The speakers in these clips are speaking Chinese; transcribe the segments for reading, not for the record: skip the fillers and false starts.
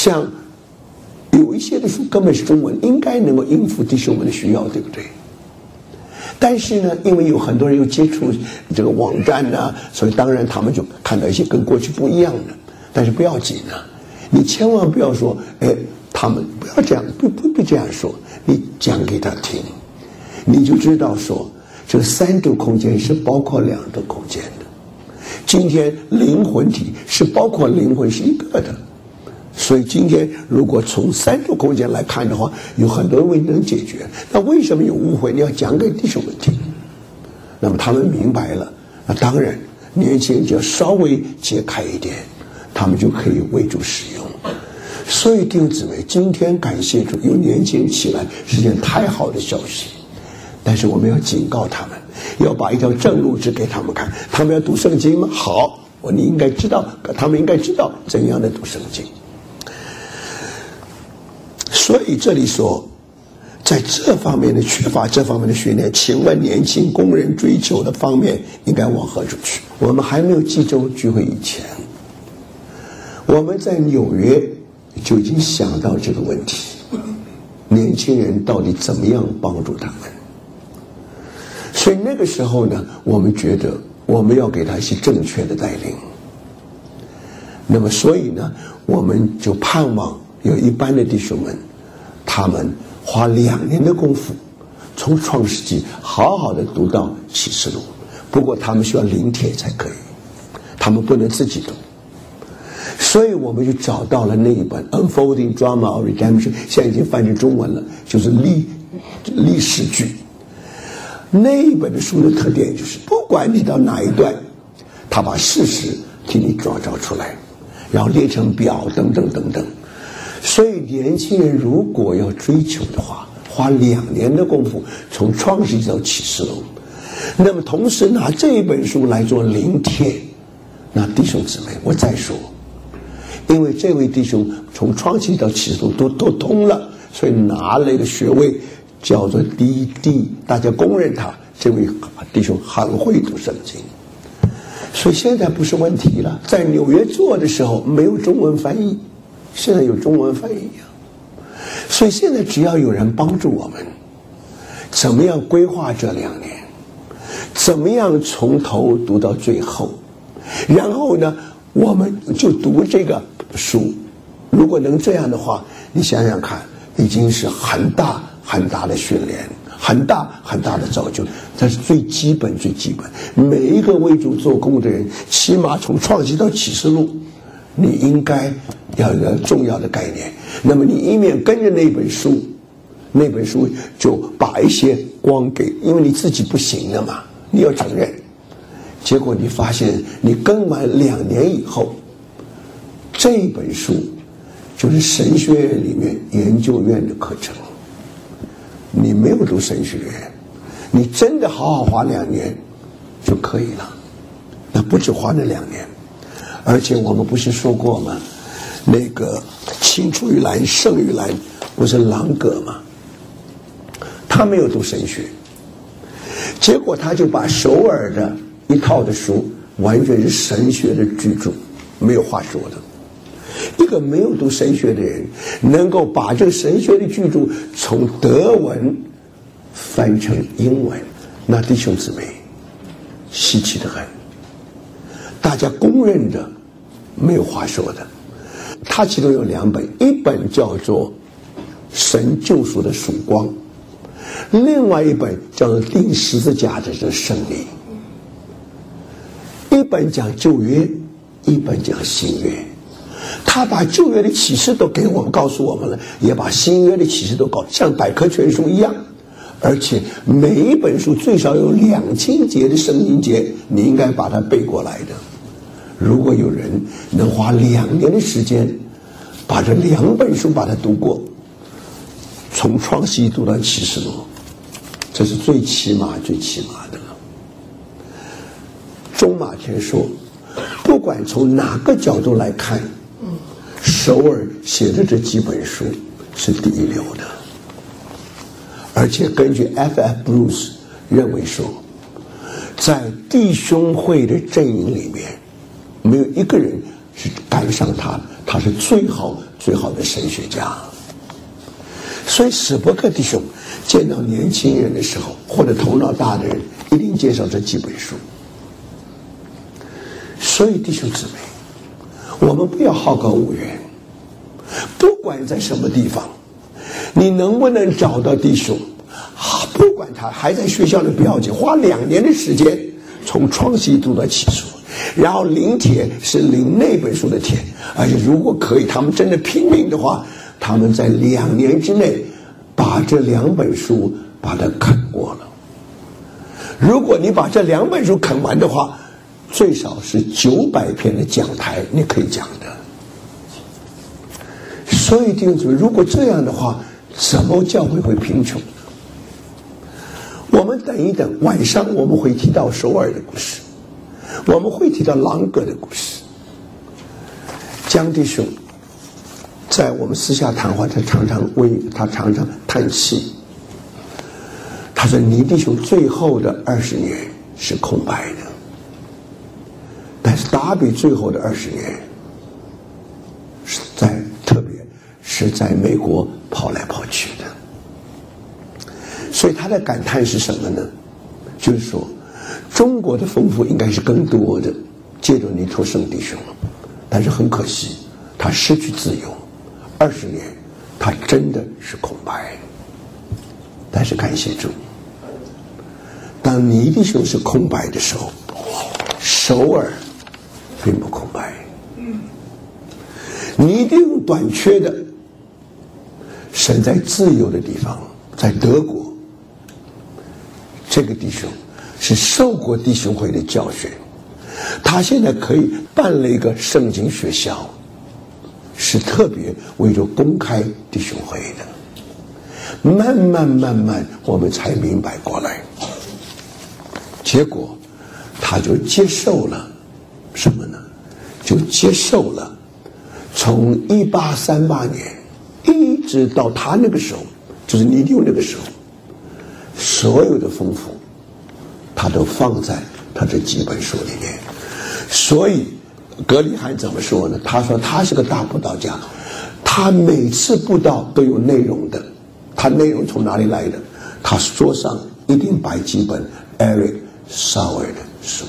像有一些的书根本是中文，应该能够应付弟兄们的需要，对不对？但是呢，因为有很多人又接触这个网站啊，所以当然他们就看到一些跟过去不一样的。但是不要紧啊，你千万不要说，他们不要这样，不这样说，你讲给他听，你就知道说，这三度空间是包括两度空间的。今天灵魂体是包括灵魂是一个的。所以今天如果从三度空间来看的话，有很多问题能解决。那为什么有误会？你要讲给弟兄们听。那么他们明白了，那当然年轻人就要稍微解开一点，他们就可以为主使用。所以弟兄姊妹，今天感谢主有年轻人起来是件太好的消息。但是我们要警告他们，要把一条正路指给他们看。他们要读圣经吗？好，你应该知道，他们应该知道怎样的读圣经。所以这里说，在这方面的缺乏这方面的训练，请问年轻工人追求的方面应该往何处去？我们还没有济州聚会以前，我们在纽约就已经想到这个问题，年轻人到底怎么样帮助他们？所以那个时候呢，我们觉得我们要给他一些正确的带领。那么所以呢，我们就盼望有一般的弟兄们，他们花2年的功夫，从创世纪好好的读到启示录。不过他们需要临帖才可以，他们不能自己读。所以我们就找到了那一本 Unfolding Drama of Redemption， 现在已经翻成中文了，就是历史剧。那一本的书的特点就是，不管你到哪一段，他把事实替你找出来，然后列成表等等等等。所以年轻人如果要追求的话，花2年的功夫，从创世纪到启示录，那么同时拿这一本书来做临帖。那弟兄姊妹，我再说，因为这位弟兄从创世纪到启示录都通了，所以拿了一个学位叫做 DD， 大家公认他这位弟兄很会读圣经。所以现在不是问题了，在纽约做的时候没有中文翻译，现在有中文翻译啊。所以现在只要有人帮助我们，怎么样规划这2年，怎么样从头读到最后，然后呢我们就读这个书。如果能这样的话，你想想看，已经是很大很大的训练，很大很大的造就。这是最基本最基本，每一个为主做工的人，起码从创世纪到启示录，你应该要有一个重要的概念。那么你一面跟着那本书就把一些光给，因为你自己不行了嘛，你要承认。结果你发现你跟完2年以后，这本书就是神学院里面研究院的课程。你没有读神学院，你真的好好花2年就可以了。那不止花那2年，而且我们不是说过吗？那个青出于蓝胜于蓝，不是朗格吗？他没有读神学，结果他就把首尔的一套的书完全是神学的巨著，没有话说的。一个没有读神学的人能够把这个神学的巨著从德文翻成英文，那弟兄姊妹稀奇得很，大家公认的没有话说的。他其中有2本，一本叫做神救赎的曙光，另外一本叫做钉十字架的这胜利。一本讲旧约，一本讲新约。他把旧约的启示都给我们告诉我们了，也把新约的启示都像百科全书一样。而且每一本书最少有2000节的圣经节，你应该把它背过来的。如果有人能花2年的时间把这2本书把它读过，从创世纪读到启示录，这是最起码的了。中马田说，不管从哪个角度来看，首尔写的这几本书是第一流的。而且根据 F.F. Bruce 认为说，在弟兄会的阵营里面，没有一个人是赶上他，他是最好的神学家。所以史伯克弟兄见到年轻人的时候，或者头脑大的人，一定介绍这几本书。所以弟兄姊妹，我们不要好高骛远，不管在什么地方，你能不能找到弟兄，不管他还在学校里不要紧，花2年的时间从创习读到启示，然后领帖是领那本书的帖，而且如果可以，他们真的拼命的话，他们在2年之内把这2本书把它啃过了。如果你把这2本书啃完的话，最少是900篇的讲台你可以讲的。所以弟兄姊妹，如果这样的话，怎么教会会贫穷？我们等一等，晚上我们会提到首尔的故事，我们会提到朗格的故事。江弟兄在我们私下谈话，他常常叹气。他说：“倪弟兄最后的20年是空白的，但是达比最后的20年特别是在美国跑来跑去的。”所以他的感叹是什么呢？就是说，中国的丰富应该是更多的，借着尼托圣弟兄，但是很可惜，他失去自由，20年，他真的是空白。但是感谢主，当倪弟兄是空白的时候，首尔并不空白。倪弟兄短缺的，身在自由的地方，在德国。这个弟兄是受过弟兄会的教训，他现在可以办了一个圣经学校，是特别为着公开弟兄会的。慢慢我们才明白过来，结果他就接受了什么呢？就接受了从1838年一直到他那个时候，就是倪弟兄那个时候，所有的丰富他都放在他这几本书里面。所以格里汉怎么说呢？他说他是个大布道家，他每次布道都有内容的。他内容从哪里来的？他桌上一定摆几本 Eric Sauer 的书。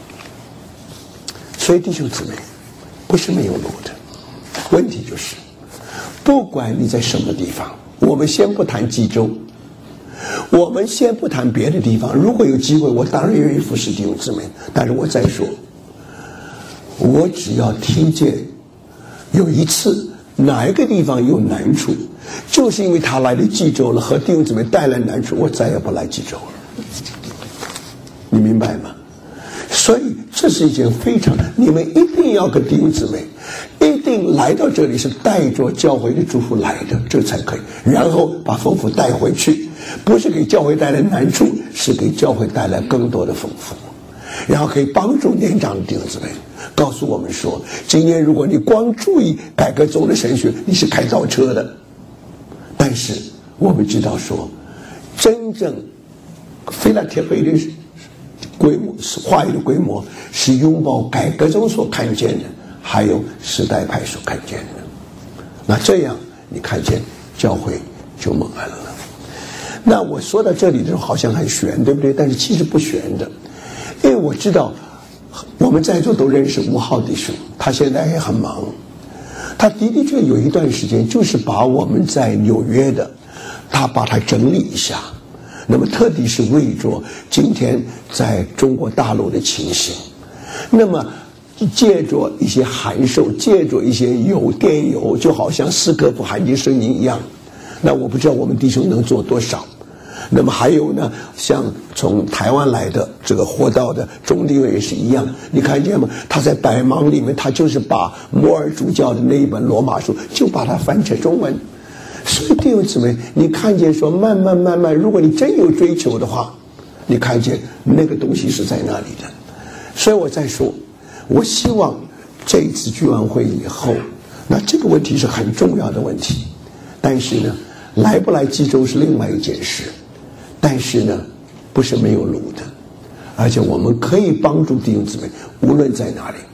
所以弟兄姊妹，不是没有路的，问题就是不管你在什么地方，我们先不谈济州，我们先不谈别的地方，如果有机会，我当然愿意服侍弟兄姊妹。但是我再说，我只要听见有一次哪一个地方有难处，就是因为他来了济州了，和弟兄姊妹带来难处，我再也不来济州了。你明白吗？所以这是一件非常，你们一定要跟弟兄姊妹一定来到这里，是带着教会的祝福来的，这才可以，然后把丰富带回去，不是给教会带来难处，是给教会带来更多的丰富，然后可以帮助年长的弟兄姊妹。告诉我们说，今天如果你光注意改革中的神学，你是开倒车的。但是我们知道说，真正菲拉铁会的规模，话语的规模是拥抱改革中所看见的，还有时代派所看见的。那这样你看见教会就蒙恩了。那我说到这里的时候好像很玄，对不对？但是其实不玄的，因为我知道我们在座都认识吴浩弟兄，他现在也很忙，他的确有一段时间就是把我们在纽约的，他把它整理一下，那么特地是为着今天在中国大陆的情形，那么借着一些函授，借着一些电邮，就好像斯科夫含金声音一样。那我不知道我们弟兄能做多少。那么还有呢，像从台湾来的这个活道的钟弟兄也是一样，你看见吗？他在百忙里面，他就是把摩尔主教的那一本罗马书，就把它翻成中文。所以弟兄姊妹，你看见说慢慢，如果你真有追求的话，你看见那个东西是在那里的。所以我再说，我希望这一次聚完会以后，那这个问题是很重要的问题。但是呢，来不来济州是另外一件事。但是呢，不是没有路的，而且我们可以帮助弟兄姊妹，无论在哪里。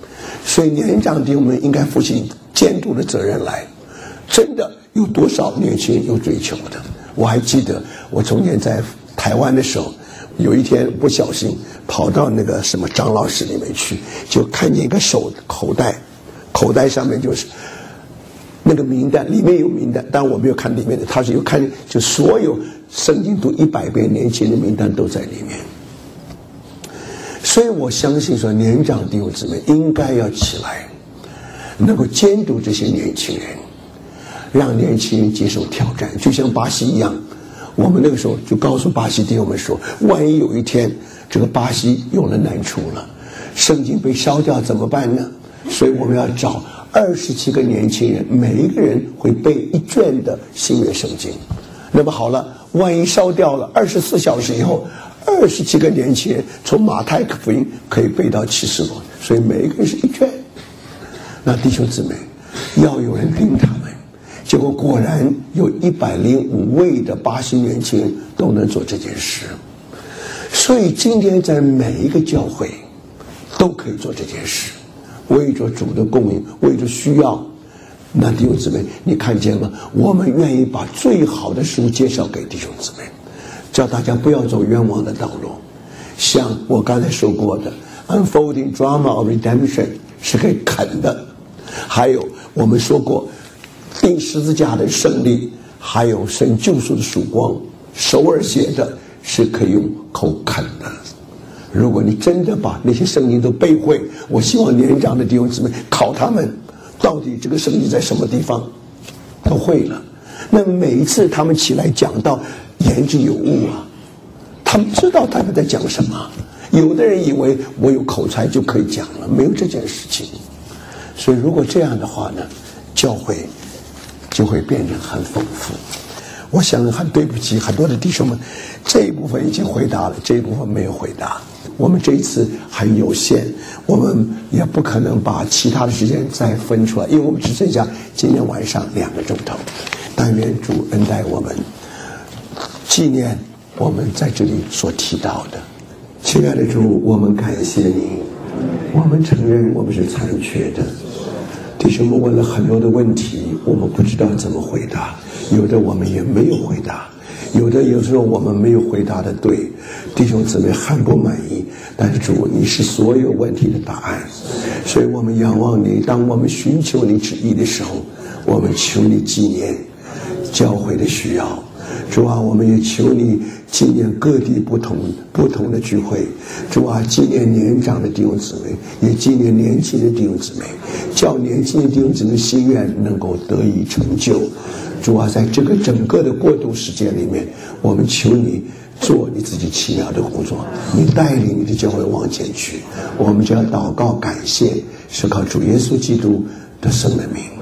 所以年长的我们应该负起监督的责任来。真的有多少年轻人有追求的？我还记得我从前在台湾的时候，有一天不小心跑到那个什么长老室里面去，就看见一个口袋上面就是那个名单，里面有名单，但我没有看里面的，他是有看，就所有圣经读100遍年轻的名单都在里面。所以我相信说，年长弟兄姊妹应该要起来，能够监督这些年轻人，让年轻人接受挑战，就像巴西一样。我们那个时候就告诉巴西弟兄们说，万一有一天这个巴西有了难处了，圣经被烧掉怎么办呢？所以我们要找27个年轻人，每一个人会背1卷的新约圣经。那么好了，万一烧掉了，24小时以后27个年轻人从马太福音可以背到启示录，所以每一个人是1卷。那弟兄姊妹，要有人盯他们。结果果然有105位的巴西年轻人都能做这件事。所以今天在每一个教会都可以做这件事，为着主的供应，为着需要。那弟兄姊妹，你看见吗？我们愿意把最好的书介绍给弟兄姊妹，叫大家不要走冤枉的道路。像我刚才说过的 Unfolding Drama of Redemption 是可以啃的，还有我们说过钉十字架的胜利，还有神救赎的曙光，手而写的是可以用口啃的。如果你真的把那些圣经都背会，我希望年长的弟兄姊妹考他们到底这个圣经在什么地方都会了。那每一次他们起来讲到言之有物啊，他们知道他们在讲什么。有的人以为我有口才就可以讲了，没有这件事情。所以如果这样的话呢，教会就会变得很丰富。我想很对不起很多的弟兄们，这一部分已经回答了，这一部分没有回答。我们这一次很有限，我们也不可能把其他的时间再分出来，因为我们只剩下今天晚上2个钟头。但愿主恩待我们，纪念我们在这里所提到的。亲爱的主，我们感谢你，我们承认我们是残缺的。弟兄们问了很多的问题，我们不知道怎么回答，有的我们也没有回答，有时候我们没有回答的对，弟兄姊妹很不满意。但是主，你是所有问题的答案，所以我们仰望你。当我们寻求你旨意的时候，我们求你纪念教会的需要。主啊，我们也求你纪念各地不同的聚会。主啊，纪念年长的弟兄姊妹，也纪念年轻的弟兄姊妹，叫年轻的弟兄姊妹心愿能够得以成就。主啊，在这个整个的过渡时间里面，我们求你做你自己奇妙的工作，你带领你的教会往前去。我们就要祷告感谢，是靠主耶稣基督的圣的名。